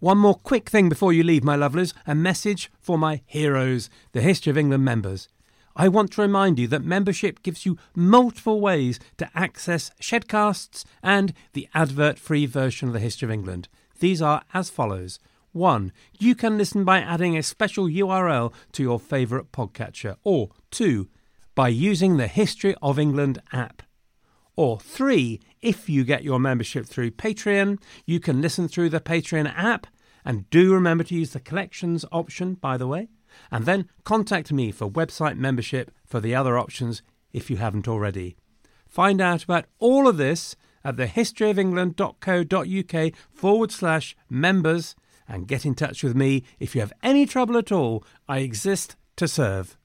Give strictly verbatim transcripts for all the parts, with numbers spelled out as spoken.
One more quick thing before you leave, my lovelies, a message for my heroes, the History of England members. I want to remind you that membership gives you multiple ways to access Shedcasts and the advert-free version of the History of England. These are as follows. One, you can listen by adding a special U R L to your favourite podcatcher. Or two, by using the History of England app. Or three, if you get your membership through Patreon, you can listen through the Patreon app. And do remember to use the collections option, by the way. And then contact me for website membership for the other options if you haven't already. Find out about all of this at thehistoryofengland.co.uk forward slash members and get in touch with me if you have any trouble at all. I exist to serve.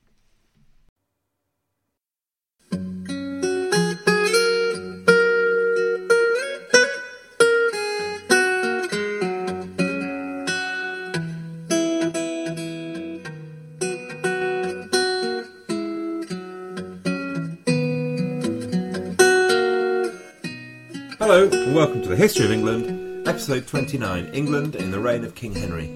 Hello and welcome to the History of England, episode twenty-nine, England in the reign of King Henry.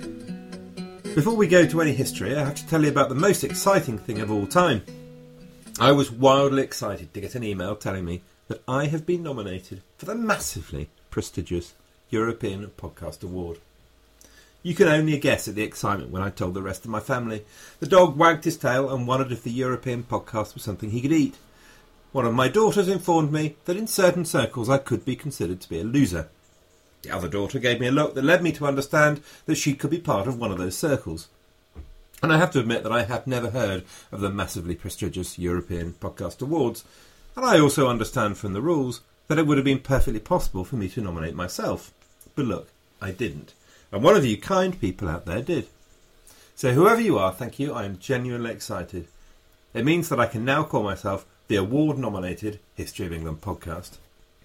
Before we go to any history, I have to tell you about the most exciting thing of all time. I was wildly excited to get an email telling me that I have been nominated for the massively prestigious European Podcast Award. You can only guess at the excitement when I told the rest of my family. The dog wagged his tail and wondered if the European podcast was something he could eat. One of my daughters informed me that in certain circles I could be considered to be a loser. The other daughter gave me a look that led me to understand that she could be part of one of those circles. And I have to admit that I had never heard of the massively prestigious European Podcast Awards, and I also understand from the rules that it would have been perfectly possible for me to nominate myself. But look, I didn't. And one of you kind people out there did. So whoever you are, thank you, I am genuinely excited. It means that I can now call myself the award-nominated History of England podcast.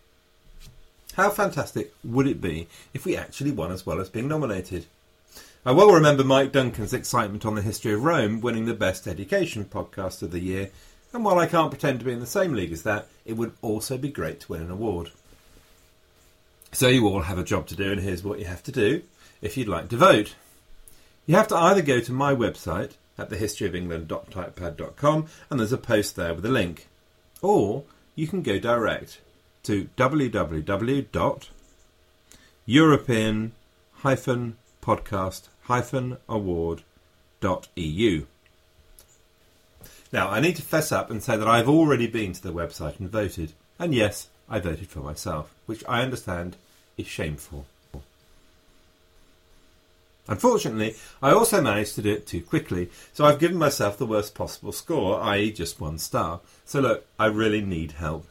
How fantastic would it be if we actually won as well as being nominated? I well remember Mike Duncan's excitement on the History of Rome winning the Best Education Podcast of the Year, and while I can't pretend to be in the same league as that, it would also be great to win an award. So you all have a job to do, and here's what you have to do if you'd like to vote. You have to either go to my website at the history of england dot typepad dot com, and there's a post there with a link. Or you can go direct to w w w dot european podcast award dot e u. Now, I need to fess up and say that I've already been to the website and voted. And yes, I voted for myself, which I understand is shameful. Unfortunately, I also managed to do it too quickly, so I've given myself the worst possible score, that is just one star. So look, I really need help.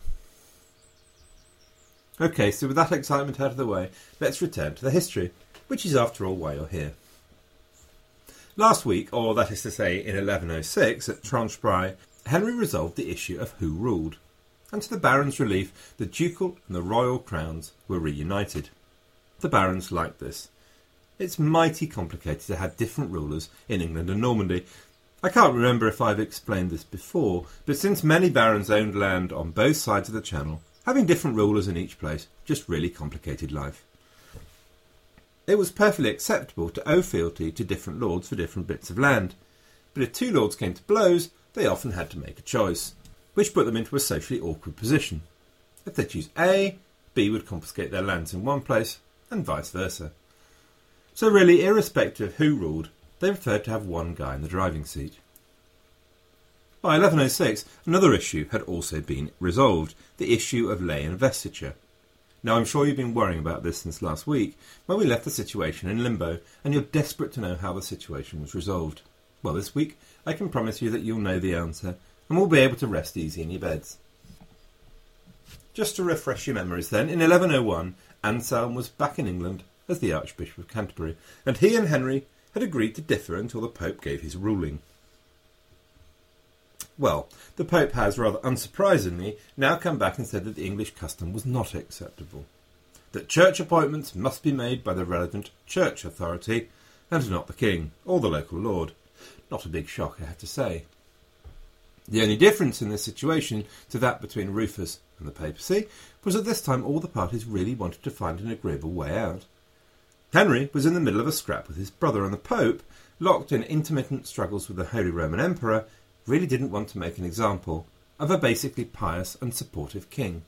Okay, so with that excitement out of the way, let's return to the history, which is after all why you're here. Last week, or that is to say in eleven oh six, at Tranchebrai, Henry resolved the issue of who ruled, and to the barons' relief, the ducal and the royal crowns were reunited. The barons liked this. It's mighty complicated to have different rulers in England and Normandy. I can't remember if I've explained this before, but since many barons owned land on both sides of the Channel, having different rulers in each place just really complicated life. It was perfectly acceptable to owe fealty to different lords for different bits of land, but if two lords came to blows, they often had to make a choice, which put them into a socially awkward position. If they choose A, B would confiscate their lands in one place, and vice versa. So really, irrespective of who ruled, they preferred to have one guy in the driving seat. By eleven oh six, another issue had also been resolved, the issue of lay investiture. Now, I'm sure you've been worrying about this since last week, when we left the situation in limbo, and you're desperate to know how the situation was resolved. Well, this week, I can promise you that you'll know the answer, and will be able to rest easy in your beds. Just to refresh your memories then, in eleven oh one, Anselm was back in England as the Archbishop of Canterbury, and he and Henry had agreed to differ until the Pope gave his ruling. Well, the Pope has, rather unsurprisingly, now come back and said that the English custom was not acceptable, that church appointments must be made by the relevant church authority, and not the king, or the local lord. Not a big shock, I have to say. The only difference in this situation to that between Rufus and the papacy was that this time all the parties really wanted to find an agreeable way out. Henry was in the middle of a scrap with his brother, and the Pope, locked in intermittent struggles with the Holy Roman Emperor, really didn't want to make an example of a basically pious and supportive king.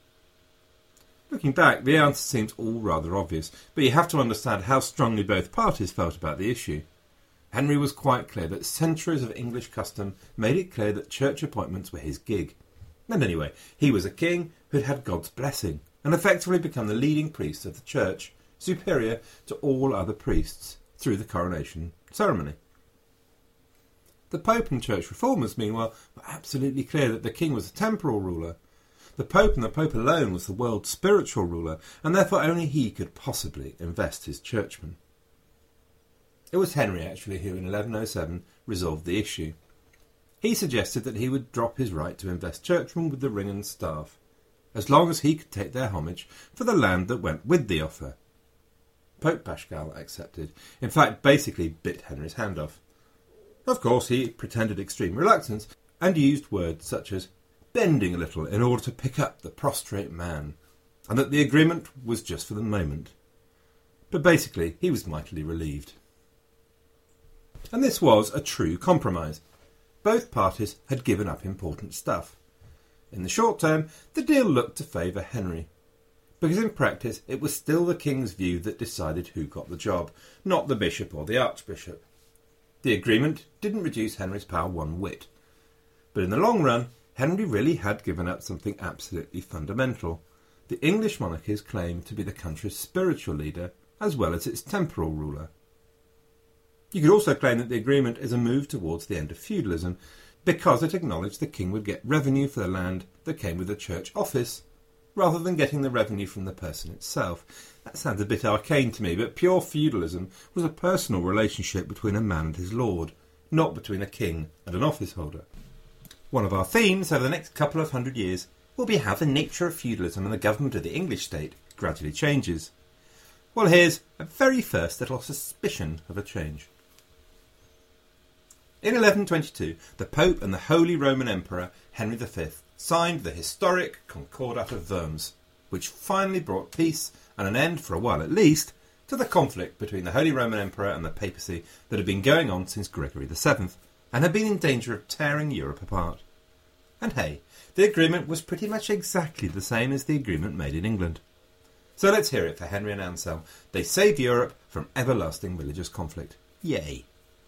Looking back, the answer seems all rather obvious, but you have to understand how strongly both parties felt about the issue. Henry was quite clear that centuries of English custom made it clear that church appointments were his gig. And anyway, he was a king who'd had God's blessing and effectively become the leading priest of the church, superior to all other priests, through the coronation ceremony. The Pope and church reformers, meanwhile, were absolutely clear that the king was a temporal ruler. The Pope and the Pope alone was the world's spiritual ruler, and therefore only he could possibly invest his churchmen. It was Henry, actually, who in eleven oh seven resolved the issue. He suggested that he would drop his right to invest churchmen with the ring and staff, as long as he could take their homage for the land that went with the offer. Pope Paschal accepted, in fact basically bit Henry's hand off. Of course, he pretended extreme reluctance and used words such as bending a little in order to pick up the prostrate man, and that the agreement was just for the moment. But basically, he was mightily relieved. And this was a true compromise. Both parties had given up important stuff. In the short term, the deal looked to favour Henry, because in practice it was still the king's view that decided who got the job, not the bishop or the archbishop. The agreement didn't reduce Henry's power one whit. But in the long run, Henry really had given up something absolutely fundamental: the English monarchy's claim to be the country's spiritual leader as well as its temporal ruler. You could also claim that the agreement is a move towards the end of feudalism, because it acknowledged the king would get revenue for the land that came with the church office, rather than getting the revenue from the person itself. That sounds a bit arcane to me, but pure feudalism was a personal relationship between a man and his lord, not between a king and an office holder. One of our themes over the next couple of hundred years will be how the nature of feudalism and the government of the English state gradually changes. Well, here's a very first little suspicion of a change. In eleven twenty-two, the Pope and the Holy Roman Emperor Henry the Fifth signed the historic Concordat of Worms, which finally brought peace and an end, for a while at least, to the conflict between the Holy Roman Emperor and the papacy that had been going on since Gregory the Seventh, and had been in danger of tearing Europe apart. And hey, the agreement was pretty much exactly the same as the agreement made in England. So let's hear it for Henry and Anselm. They saved Europe from everlasting religious conflict. Yay!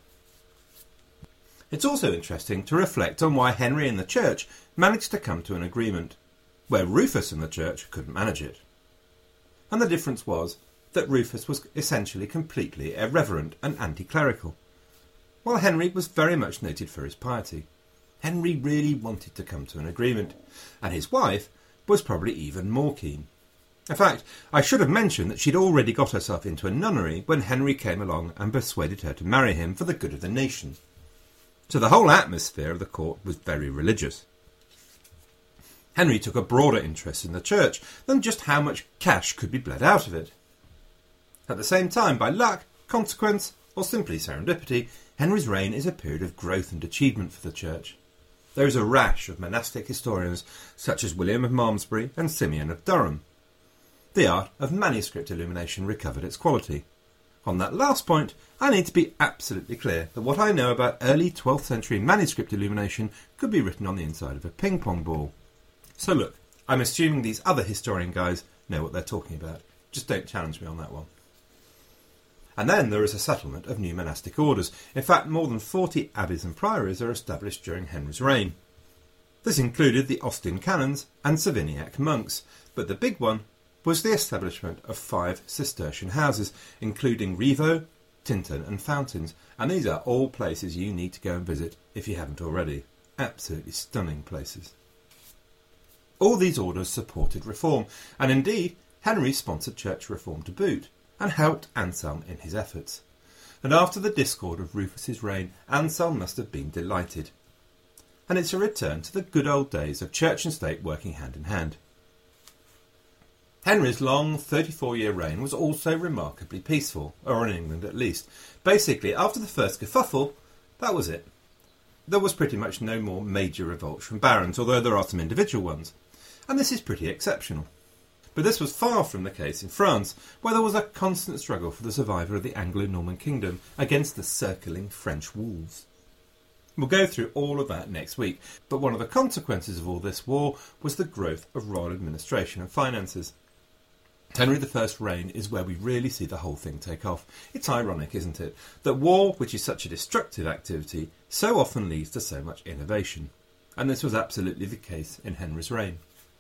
It's also interesting to reflect on why Henry and the Church managed to come to an agreement, where Rufus and the Church couldn't manage it. And the difference was that Rufus was essentially completely irreverent and anti-clerical, while Henry was very much noted for his piety. Henry really wanted to come to an agreement, and his wife was probably even more keen. In fact, I should have mentioned that she'd already got herself into a nunnery when Henry came along and persuaded her to marry him for the good of the nation. So the whole atmosphere of the court was very religious. Henry took a broader interest in the church than just how much cash could be bled out of it. At the same time, by luck, consequence, or simply serendipity, Henry's reign is a period of growth and achievement for the church. There is a rash of monastic historians such as William of Malmesbury and Simeon of Durham. The art of manuscript illumination recovered its quality. On that last point, I need to be absolutely clear that what I know about early twelfth century manuscript illumination could be written on the inside of a ping-pong ball. So look, I'm assuming these other historian guys know what they're talking about. Just don't challenge me on that one. And then there is a settlement of new monastic orders. In fact, more than forty abbeys and priories are established during Henry's reign. This included the Austin canons and Savignac monks, but the big one was the establishment of five Cistercian houses, including Rievaulx, Tintern and Fountains, and these are all places you need to go and visit if you haven't already. Absolutely stunning places. All these orders supported reform, and indeed Henry sponsored church reform to boot, and helped Anselm in his efforts. And after the discord of Rufus's reign, Anselm must have been delighted. And it's a return to the good old days of church and state working hand in hand. Henry's long thirty-four-year reign was also remarkably peaceful, or in England at least. Basically, after the first kerfuffle, that was it. There was pretty much no more major revolts from barons, although there are some individual ones. And this is pretty exceptional. But this was far from the case in France, where there was a constant struggle for the survival of the Anglo-Norman kingdom against the circling French walls. We'll go through all of that next week, but one of the consequences of all this war was the growth of royal administration and finances. Henry the First's reign is where we really see the whole thing take off. It's ironic, isn't it, that war, which is such a destructive activity, so often leads to so much innovation. And this was absolutely the case in Henry's reign.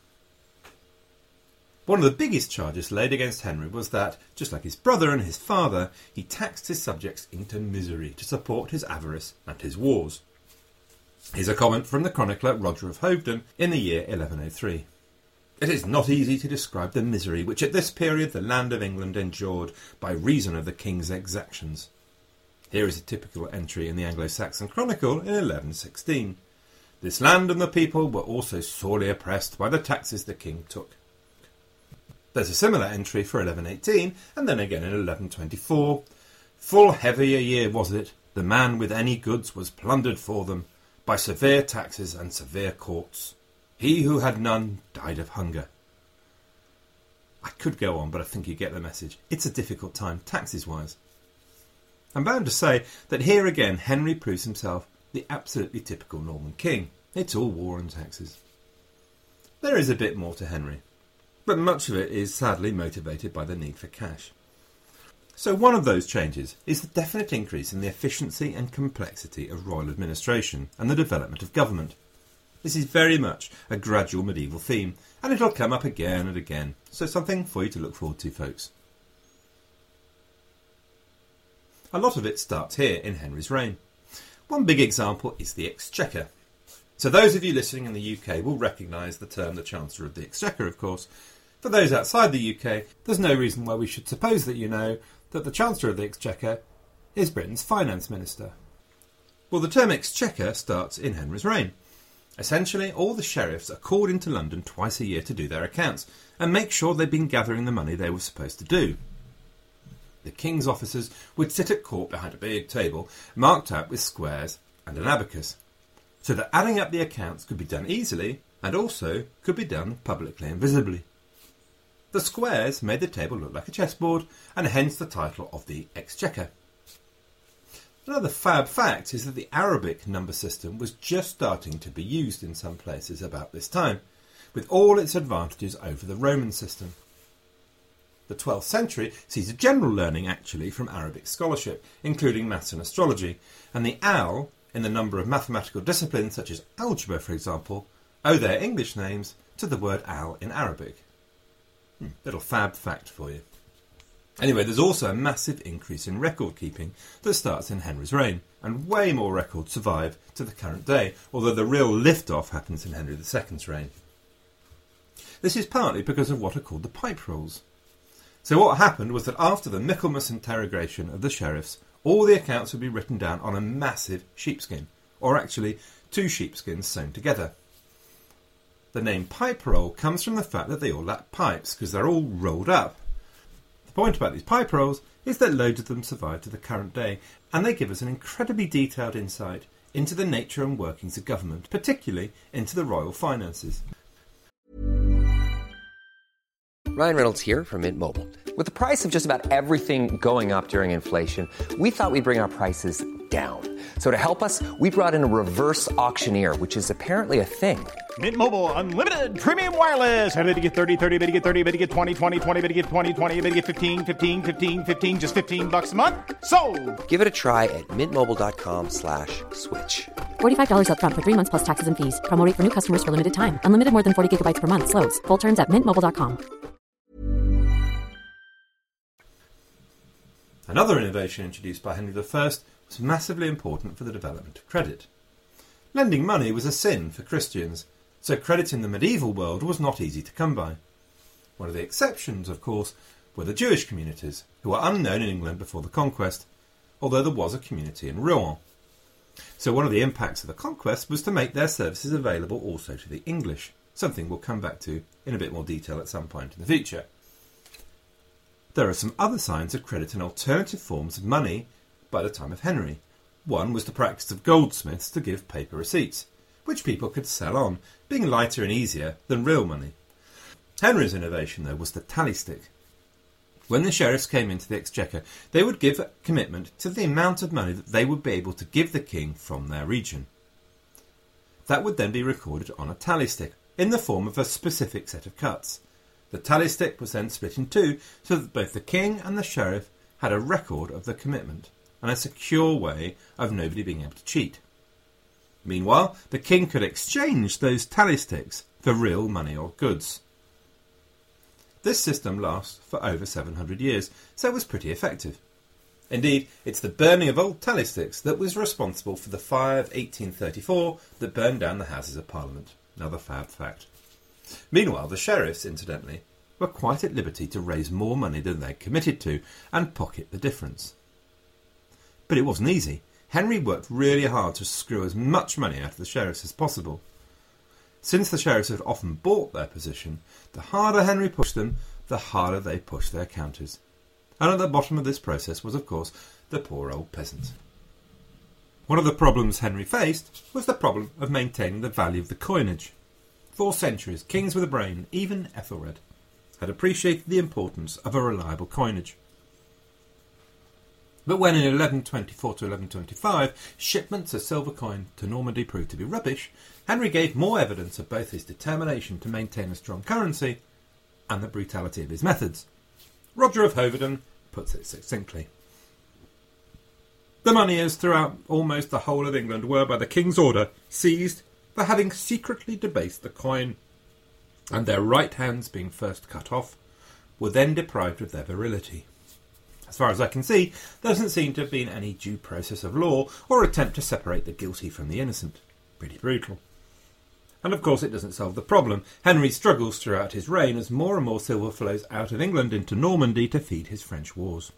One of the biggest charges laid against Henry was that, just like his brother and his father, he taxed his subjects into misery to support his avarice and his wars. Here's a comment from the chronicler Roger of Hoveden in the year eleven oh three. It is not easy to describe the misery which at this period the land of England endured by reason of the king's exactions. Here is a typical entry in the Anglo-Saxon Chronicle in eleven sixteen. This land and the people were also sorely oppressed by the taxes the king took. There's a similar entry for eleven eighteen, and then again in eleven twenty-four. Full heavy a year was it, the man with any goods was plundered for them, by severe taxes and severe courts. He who had none died of hunger. I could go on, but I think you get the message. It's a difficult time, taxes-wise. I'm bound to say that here again Henry proves himself the absolutely typical Norman king. It's all war and taxes. There is a bit more to Henry, but much of it is sadly motivated by the need for cash. So one of those changes is the definite increase in the efficiency and complexity of royal administration and the development of government. This is very much a gradual medieval theme, and it'll come up again and again, so something for you to look forward to, folks. A lot of it starts here in Henry's reign. One big example is the Exchequer. So those of you listening in the U K will recognise the term the Chancellor of the Exchequer, of course. For those outside the U K, there's no reason why we should suppose that you know that the Chancellor of the Exchequer is Britain's Finance Minister. Well, the term Exchequer starts in Henry's reign. Essentially, all the sheriffs are called into London twice a year to do their accounts and make sure they've been gathering the money they were supposed to do. The king's officers would sit at court behind a big table marked out with squares and an abacus, so that adding up the accounts could be done easily and also could be done publicly and visibly. The squares made the table look like a chessboard, and hence the title of the Exchequer. Another fab fact is that the Arabic number system was just starting to be used in some places about this time, with all its advantages over the Roman system. The twelfth century sees a general learning actually from Arabic scholarship, including maths and astrology, and the al, in the number of mathematical disciplines such as algebra for example, owe their English names to the word al in Arabic. Hmm, little fab fact for you. Anyway, there's also a massive increase in record keeping that starts in Henry's reign, and way more records survive to the current day, although the real lift-off happens in Henry the Second's reign. This is partly because of what are called the pipe rolls. So what happened was that after the Michaelmas interrogation of the sheriffs, all the accounts would be written down on a massive sheepskin, or actually two sheepskins sewn together. The name pipe roll comes from the fact that they all lack pipes, because they're all rolled up. The point about these pipe rolls is that loads of them survive to the current day, and they give us an incredibly detailed insight into the nature and workings of government, particularly into the royal finances. Ryan Reynolds here from Mint Mobile. With the price of just about everything going up during inflation, we thought we'd bring our prices down. So to help us, we brought in a reverse auctioneer, which is apparently a thing. Mint Mobile Unlimited Premium Wireless. How to get thirty, thirty, bit to get thirty, bit to get twenty, twenty, twenty, bit to get twenty, twenty, bit to get fifteen, fifteen, fifteen, fifteen, just fifteen bucks a month? Sold! Give it a try at mintmobile.com slash switch. forty-five dollars up front for three months plus taxes and fees. Promo rate for new customers for limited time. Unlimited more than forty gigabytes per month. Slows full terms at mint mobile dot com. Another innovation introduced by Henry the First was massively important for the development of credit. Lending money was a sin for Christians, so credit in the medieval world was not easy to come by. One of the exceptions, of course, were the Jewish communities, who were unknown in England before the conquest, although there was a community in Rouen. So one of the impacts of the conquest was to make their services available also to the English, something we'll come back to in a bit more detail at some point in the future. There are some other signs of credit and alternative forms of money by the time of Henry. One was the practice of goldsmiths to give paper receipts, which people could sell on, being lighter and easier than real money. Henry's innovation, though, was the tally stick. When the sheriffs came into the exchequer, they would give a commitment to the amount of money that they would be able to give the king from their region. That would then be recorded on a tally stick in the form of a specific set of cuts. The tally stick was then split in two so that both the king and the sheriff had a record of the commitment and a secure way of nobody being able to cheat. Meanwhile, the king could exchange those tally sticks for real money or goods. This system lasts for over seven hundred years, so it was pretty effective. Indeed, it's the burning of old tally sticks that was responsible for the fire of eighteen thirty-four that burned down the Houses of Parliament. Another fab fact. Meanwhile, the sheriffs, incidentally, were quite at liberty to raise more money than they'd committed to and pocket the difference. But it wasn't easy. Henry worked really hard to screw as much money out of the sheriffs as possible. Since the sheriffs had often bought their position, the harder Henry pushed them, the harder they pushed their counters. And at the bottom of this process was, of course, the poor old peasant. One of the problems Henry faced was the problem of maintaining the value of the coinage. For centuries, kings with a brain, even Ethelred, had appreciated the importance of a reliable coinage. But when in eleven twenty-four to eleven twenty-five shipments of silver coin to Normandy proved to be rubbish, Henry gave more evidence of both his determination to maintain a strong currency and the brutality of his methods. Roger of Hoveden puts it succinctly. The moneyers throughout almost the whole of England were, by the king's order, seized for having secretly debased the coin, and their right hands being first cut off, were then deprived of their virility. As far as I can see, there doesn't seem to have been any due process of law or attempt to separate the guilty from the innocent. Pretty brutal. And of course it doesn't solve the problem. Henry struggles throughout his reign as more and more silver flows out of England into Normandy to feed his French wars.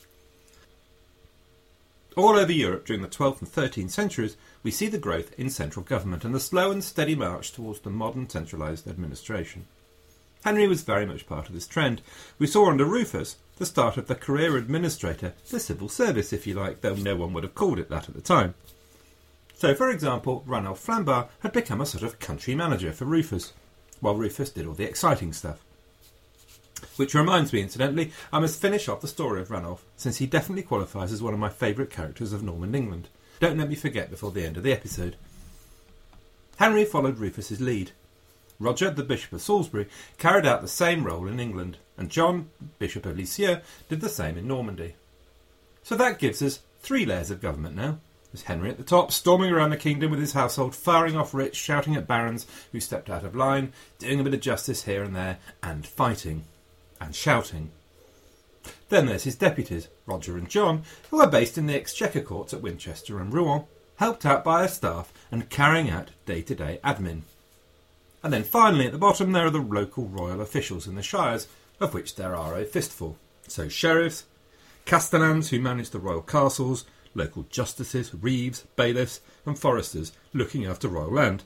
All over Europe during the twelfth and thirteenth centuries, we see the growth in central government and the slow and steady march towards the modern centralised administration. Henry was very much part of this trend. We saw under Rufus the start of the career administrator, the civil service if you like, though no one would have called it that at the time. So, for example, Ranulph Flambard had become a sort of country manager for Rufus, while Rufus did all the exciting stuff. Which reminds me, incidentally, I must finish off the story of Ranulph, since he definitely qualifies as one of my favourite characters of Norman England. Don't let me forget before the end of the episode. Henry followed Rufus's lead. Roger, the Bishop of Salisbury, carried out the same role in England, and John, Bishop of Lisieux, did the same in Normandy. So that gives us three layers of government now. There's Henry at the top, storming around the kingdom with his household, firing off rich, shouting at barons who stepped out of line, doing a bit of justice here and there, and fighting. And shouting. Then there's his deputies, Roger and John, who are based in the Exchequer courts at Winchester and Rouen, helped out by a staff and carrying out day-to-day admin. And then finally at the bottom there are the local royal officials in the shires, of which there are a fistful. So sheriffs, castellans who manage the royal castles, local justices, reeves, bailiffs and foresters looking after royal land.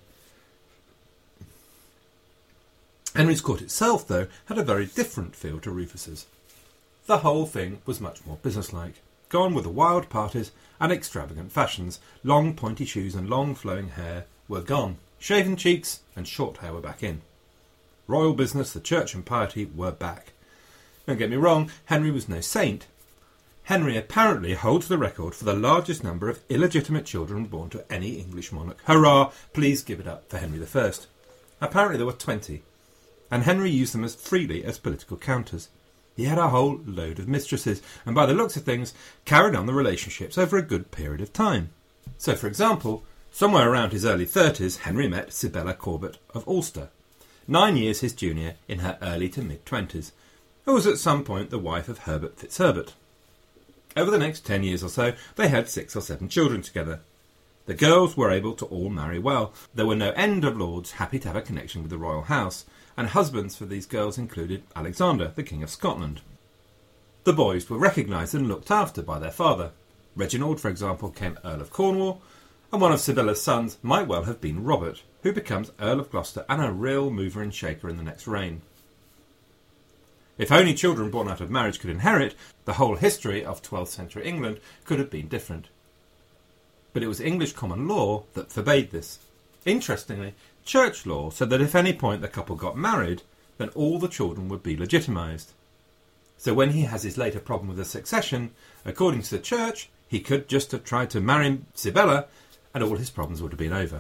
Henry's court itself, though, had a very different feel to Rufus's. The whole thing was much more businesslike, gone with the wild parties and extravagant fashions. Long pointy shoes and long flowing hair were gone. Shaven cheeks and short hair were back in. Royal business, the church and piety were back. Don't get me wrong, Henry was no saint. Henry apparently holds the record for the largest number of illegitimate children born to any English monarch. Hurrah! Please give it up for Henry the First. Apparently there were twenty, and Henry used them as freely as political counters. He had a whole load of mistresses, and by the looks of things, carried on the relationships over a good period of time. So, for example, somewhere around his early thirties, Henry met Sibella Corbett of Ulster, nine years his junior in her early to mid-twenties, who was at some point the wife of Herbert Fitzherbert. Over the next ten years or so, they had six or seven children together. The girls were able to all marry well. There were no end of lords happy to have a connection with the royal house, and husbands for these girls included Alexander, the King of Scotland. The boys were recognised and looked after by their father. Reginald, for example, became Earl of Cornwall, and one of Sibella's sons might well have been Robert, who becomes Earl of Gloucester and a real mover and shaker in the next reign. If only children born out of marriage could inherit, the whole history of twelfth century England could have been different. But it was English common law that forbade this. Interestingly, church law said that if at any point the couple got married, then all the children would be legitimised. So when he has his later problem with the succession, according to the church, he could just have tried to marry Sibella and all his problems would have been over.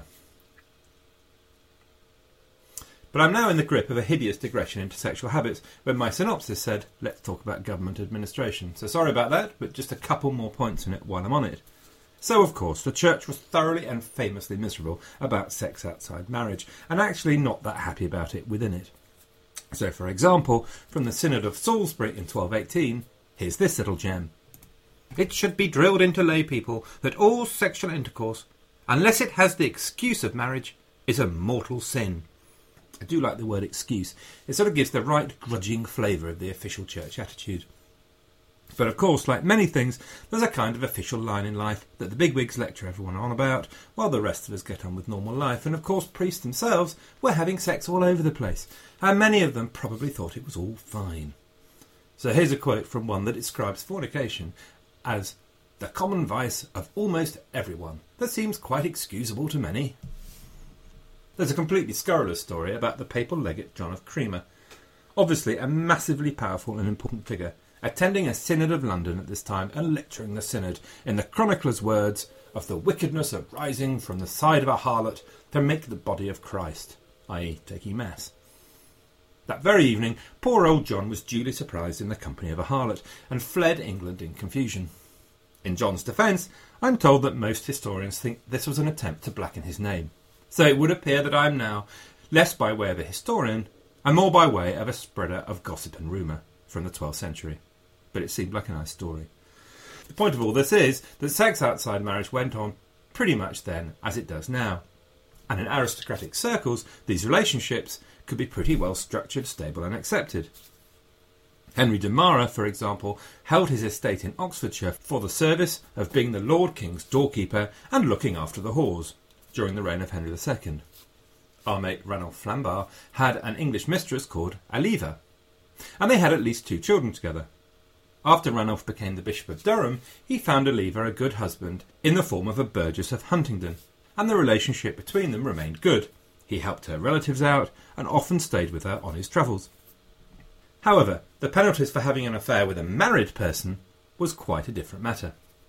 But I'm now in the grip of a hideous digression into sexual habits when my synopsis said, let's talk about government administration. So sorry about that, but just a couple more points in it while I'm on it. So, of course, the church was thoroughly and famously miserable about sex outside marriage, and actually not that happy about it within it. So, for example, from the Synod of Salisbury in twelve eighteen, here's this little gem. It should be drilled into lay people that all sexual intercourse, unless it has the excuse of marriage, is a mortal sin. I do like the word excuse. It sort of gives the right grudging flavour of the official church attitude. But of course, like many things, there's a kind of official line in life that the bigwigs lecture everyone on about, while the rest of us get on with normal life. And of course, priests themselves were having sex all over the place, and many of them probably thought it was all fine. So here's a quote from one that describes fornication as the common vice of almost everyone that seems quite excusable to many. There's a completely scurrilous story about the papal legate John of Crema, obviously a massively powerful and important figure, attending a synod of London at this time and lecturing the synod in the chronicler's words of the wickedness of rising from the side of a harlot to make the body of Christ, that is taking mass. That very evening, poor old John was duly surprised in the company of a harlot and fled England in confusion. In John's defence, I'm told that most historians think this was an attempt to blacken his name. So it would appear that I am now less by way of a historian and more by way of a spreader of gossip and rumour from the twelfth century. But it seemed like a nice story. The point of all this is that sex outside marriage went on pretty much then as it does now. And in aristocratic circles, these relationships could be pretty well structured, stable and accepted. Henry de Mara, for example, held his estate in Oxfordshire for the service of being the Lord King's doorkeeper and looking after the whores during the reign of Henry the Second. Our mate Ranulph Flambard had an English mistress called Aliva, and they had at least two children together. After Ranulph became the Bishop of Durham, he found Aliva a good husband in the form of a burgess of Huntingdon, and the relationship between them remained good. He helped her relatives out and often stayed with her on his travels. However, the penalties for having an affair with a married person was quite a different matter.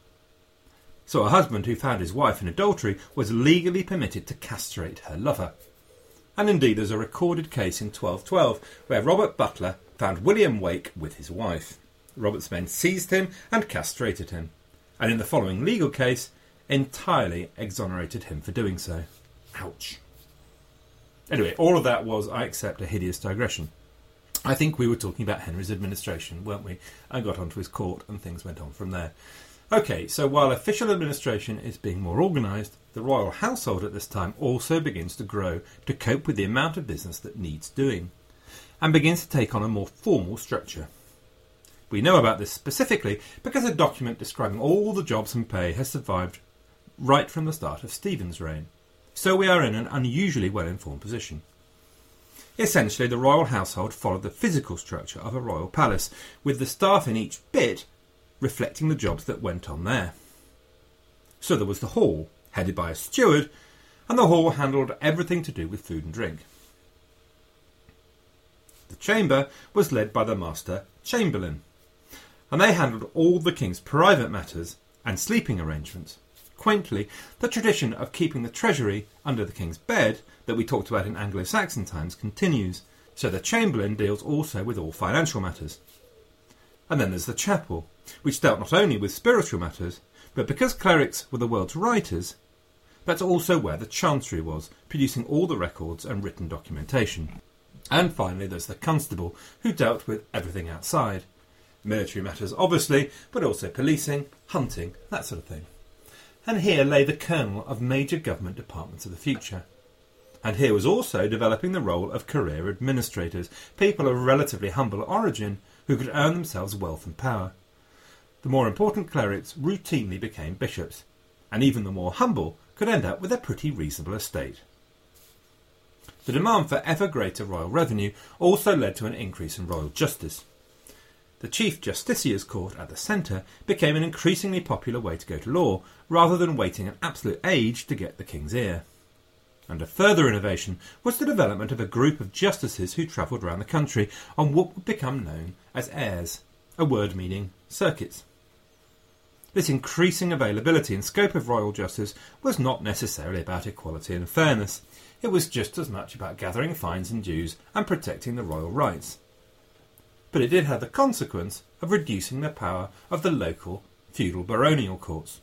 So a husband who found his wife in adultery was legally permitted to castrate her lover. And indeed there's a recorded case in twelve twelve where Robert Butler found William Wake with his wife. Robert's men seized him and castrated him, and in the following legal case, entirely exonerated him for doing so. Ouch. Anyway, all of that was, I accept, a hideous digression. I think we were talking about Henry's administration, weren't we? And got onto his court and things went on from there. OK, so while official administration is being more organised, the royal household at this time also begins to grow to cope with the amount of business that needs doing, and begins to take on a more formal structure. We know about this specifically because a document describing all the jobs and pay has survived right from the start of Stephen's reign, so we are in an unusually well-informed position. Essentially, the royal household followed the physical structure of a royal palace, with the staff in each bit reflecting the jobs that went on there. So there was the hall, headed by a steward, and the hall handled everything to do with food and drink. The chamber was led by the master chamberlain, and they handled all the king's private matters and sleeping arrangements. Quaintly, the tradition of keeping the treasury under the king's bed that we talked about in Anglo-Saxon times continues, so the chamberlain deals also with all financial matters. And then there's the chapel, which dealt not only with spiritual matters, but because clerics were the world's writers, that's also where the chancery was, producing all the records and written documentation. And finally there's the constable, who dealt with everything outside. Military matters, obviously, but also policing, hunting, that sort of thing. And here lay the kernel of major government departments of the future. And here was also developing the role of career administrators, people of relatively humble origin who could earn themselves wealth and power. The more important clerics routinely became bishops, and even the more humble could end up with a pretty reasonable estate. The demand for ever greater royal revenue also led to an increase in royal justice. The Chief Justiciar's Court at the centre became an increasingly popular way to go to law, rather than waiting an absolute age to get the king's ear. And a further innovation was the development of a group of justices who travelled around the country on what would become known as eyres, a word meaning circuits. This increasing availability and scope of royal justice was not necessarily about equality and fairness. It was just as much about gathering fines and dues and protecting the royal rights. But it did have the consequence of reducing the power of the local feudal baronial courts.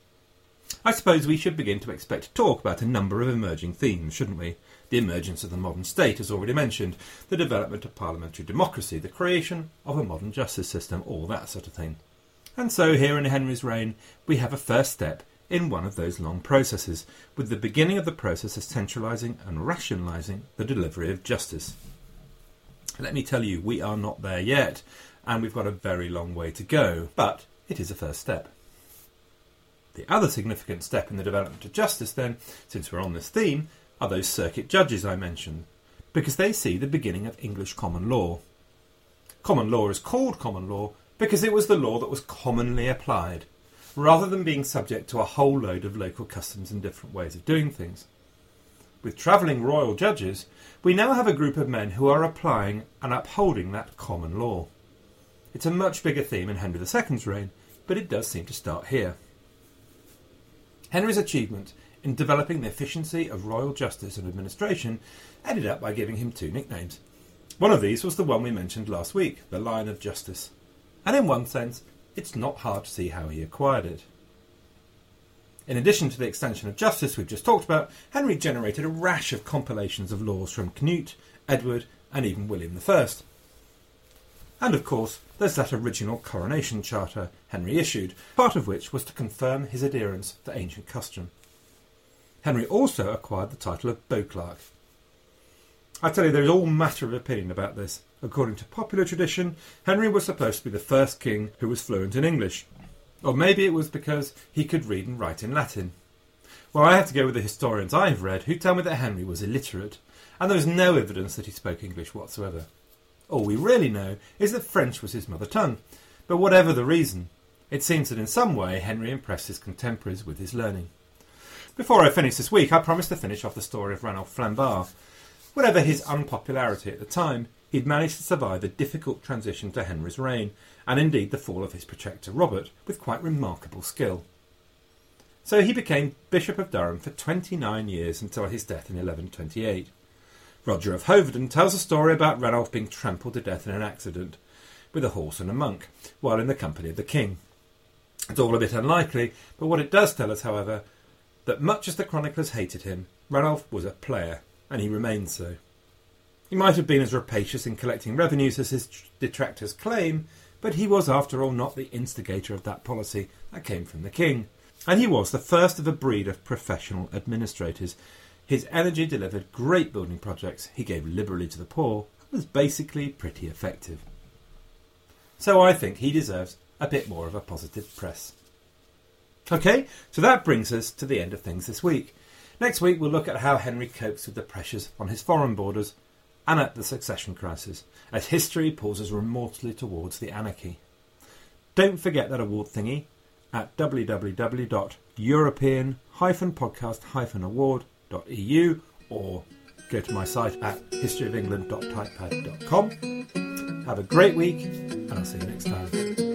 I suppose we should begin to expect to talk about a number of emerging themes, shouldn't we? The emergence of the modern state, as already mentioned, the development of parliamentary democracy, the creation of a modern justice system, all that sort of thing. And so here in Henry's reign, we have a first step in one of those long processes, with the beginning of the process of centralising and rationalising the delivery of justice. Let me tell you, we are not there yet, and we've got a very long way to go, but it is a first step. The other significant step in the development of justice, then, since we're on this theme, are those circuit judges I mentioned, because they see the beginning of English common law. Common law is called common law because it was the law that was commonly applied, rather than being subject to a whole load of local customs and different ways of doing things. With travelling royal judges, we now have a group of men who are applying and upholding that common law. It's a much bigger theme in Henry the Second's reign, but it does seem to start here. Henry's achievement in developing the efficiency of royal justice and administration ended up by giving him two nicknames. One of these was the one we mentioned last week, the Lion of Justice. And in one sense, it's not hard to see how he acquired it. In addition to the extension of justice we've just talked about, Henry generated a rash of compilations of laws from Canute, Edward, and even William the First. And of course, there's that original coronation charter Henry issued, part of which was to confirm his adherence to ancient custom. Henry also acquired the title of Beauclerk. I tell you, there is all matter of opinion about this. According to popular tradition, Henry was supposed to be the first king who was fluent in English. Or maybe it was because he could read and write in Latin. Well, I have to go with the historians I've read, who tell me that Henry was illiterate, and there is no evidence that he spoke English whatsoever. All we really know is that French was his mother tongue, but whatever the reason, it seems that in some way Henry impressed his contemporaries with his learning. Before I finish this week, I promised to finish off the story of Ranulph Flambard. Whatever his unpopularity at the time, he'd managed to survive the difficult transition to Henry's reign, and indeed the fall of his protector Robert, with quite remarkable skill. So he became Bishop of Durham for twenty-nine years until his death in eleven twenty-eight. Roger of Hoverden tells a story about Ranulph being trampled to death in an accident, with a horse and a monk, while in the company of the king. It's all a bit unlikely, but what it does tell us, however, that much as the chroniclers hated him, Ranulph was a player, and he remained so. He might have been as rapacious in collecting revenues as his detractors claim, but he was after all not the instigator of that policy that came from the king, and he was the first of a breed of professional administrators. His energy delivered great building projects, he gave liberally to the poor, and was basically pretty effective. So I think he deserves a bit more of a positive press. OK, so that brings us to the end of things this week. Next week we'll look at how Henry copes with the pressures on his foreign borders and at the succession crisis, as history pulls us remorselessly towards the anarchy. Don't forget that award thingy at w w w dot european dash podcast dash award dot e u or go to my site at history of england dot typepad dot com. Have a great week, and I'll see you next time.